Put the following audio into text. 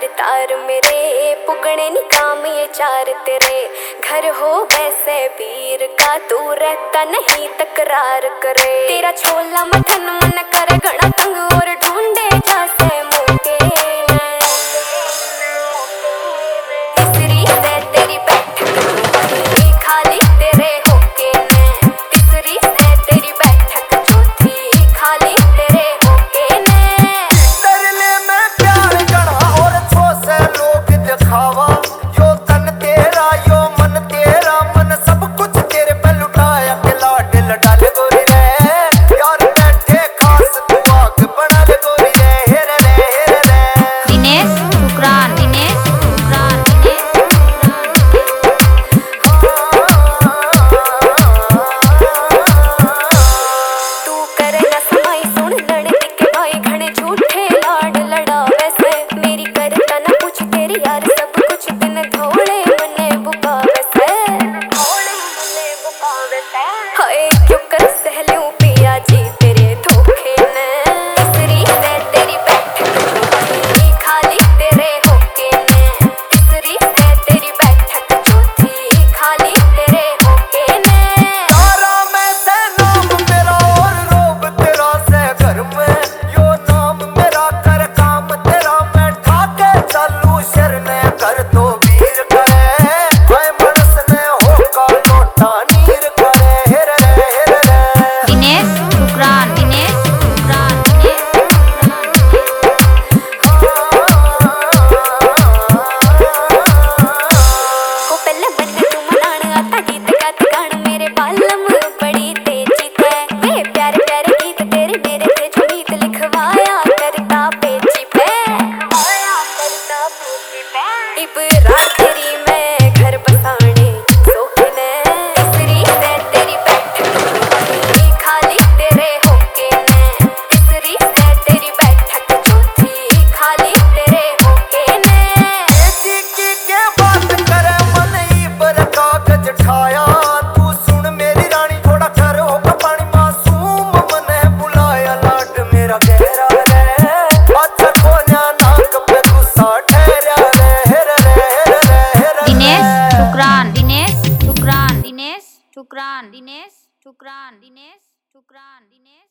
तार तार मेरे पुगने नी काम ये चार तेरे। घर हो वैसे वीर का तू रहता नहीं तकरार करे। तेरा छोला मटन मन करे घना तंग और ढूंढे जैसे मोटे तीसरी से तेरी बैठक खाली तेरे होके ने। तीसरी से तेरी बैठक चौथी खाली तेरे होके ने। तरले में प्यार गणा और छो से लोग दिखावा। यो तन तेरा यो मन तेरा मन सब कुछ तेरे पे लुटाया के लाड लडाल गोरी रे। यार बैठे खास तू आग बना ले गोरी रे। हेरे रे हेरे रे दिनेश शुक्रान दिनेश शुक्रान तू करे ना समाई सुन लड़ के भाई घने झूठे लाड लड़ा वैसे। मेरी करता ना कुछ तेरी यार सब कुछ दिन धोले मने बुका वैसे। हाय क्यों कर सहलूं पिया जी तेरे धोखे ने। तीसरी से तेरी बैठक खाली तेरे होके ने। तीसरी से तेरी बैठक चौथी खाली तेरे होके ने। तारा में से नाम मेरा और रोब तेरा से घर में। यो नाम मेरा कर काम तेरा मैं ठाके चालू शरने कर तो वीर करे। हाय मनस ने होका लोटा नीर करे। हेरे रे हेरे रे दिनेश शुक्रान दिनेश शुक्रान हो पहले बन्ने तू मनाण आता गीत गात गान मेरे बालम बड़ी तेजी थे। वे प्यारे प्यारे गीत तेरे मेरे थे जो गीत लिखवाया करता पेजी पे। इब रात तेरी मैं घर बसाने सोखे ने। तीसरी से तेरी बैठक खाली तेरे होके ने। तीसरी से तेरी बैठक चौथी खाली तेरे होके ने। जी की के बात करे मन ही पर कागज ठाया। तू सुन मेरी रानी थोड़ा कर हो पानी मासूम मने बुलाया लाड मेरा गहरा रे। अच्छा कोन्या नाक पे गुस्सा ठहरा रे। हेरे रे हेरे रे हेरे दिनेश शुक्रान दिनेश शुक्रान दिनेश शुक्रान दिनेश शुक्रान दिनेश शुक्रान दिनेश।